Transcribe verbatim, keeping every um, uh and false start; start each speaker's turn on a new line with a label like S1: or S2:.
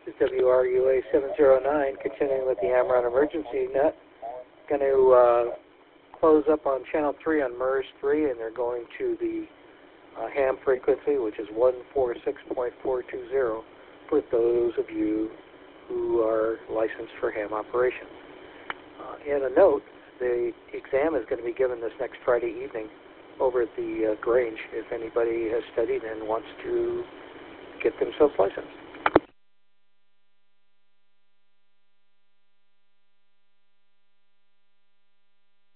S1: This is W R U A seven zero nine, continuing with the Amron Emergency Net. Going to uh, close up on channel three on MERS three, and they're going to the uh, ham frequency, which is one forty-six point four two zero, for those of you who are licensed for ham operation. Uh, and a note, the exam is going to be given this next Friday evening over at the uh, Grange if anybody has studied and wants to get themselves licensed.